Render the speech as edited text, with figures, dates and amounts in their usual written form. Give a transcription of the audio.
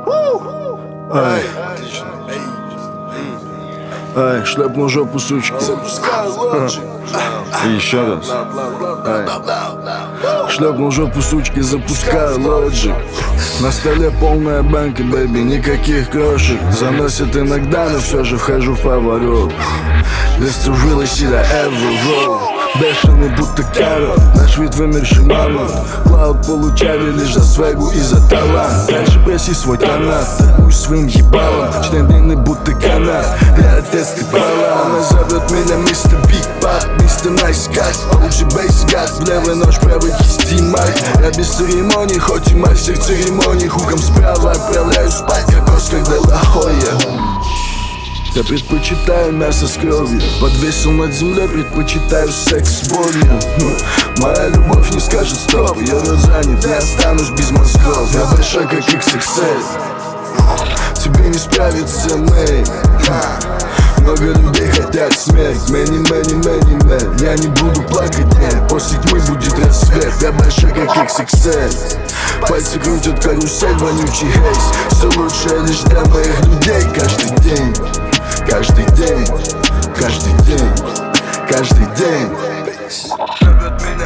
Ай, ай, шлепну жопу, сучки. И еще раз. Шлепнул жопу, сучки, запускаю лоджик. На столе полная банка, бэби, никаких крошек. Заносит иногда, но все же вхожу в поворот. Достужила себя эвро. Бешеный будто Карл, наш вид вымерший мамонт. Клауд получали лишь за свегу и за талант. Дальше преси свой тонат, пусть своим ебалом. Член длинный будто канат, я отец ты права. Она зовет меня мистер Биг Пап, мистер Найс Кат. Лучше бейс гад, в левый нож, правой кисти мать. Я без церемоний, хоть и мастер церемоний. Хуком справа отправляю спать, как Оскар де ла Хойя. Я предпочитаю мясо с кровью. Подвесил над землей, предпочитаю секс с болью. Моя любовь не скажет стоп. Ее рот занят, не останусь без мозгов. Я большой, как XXL. Тебе не справиться, мэй. Много людей хотят смерть. Мэнни. Я не буду плакать, нет. После тьмы будет рассвет. Я большой, как XXL. Пальцы крутят карусель, вонючий хейс. Все лучшее лишь для моих людей. Каждый день, каждый день, каждый день, каждый день.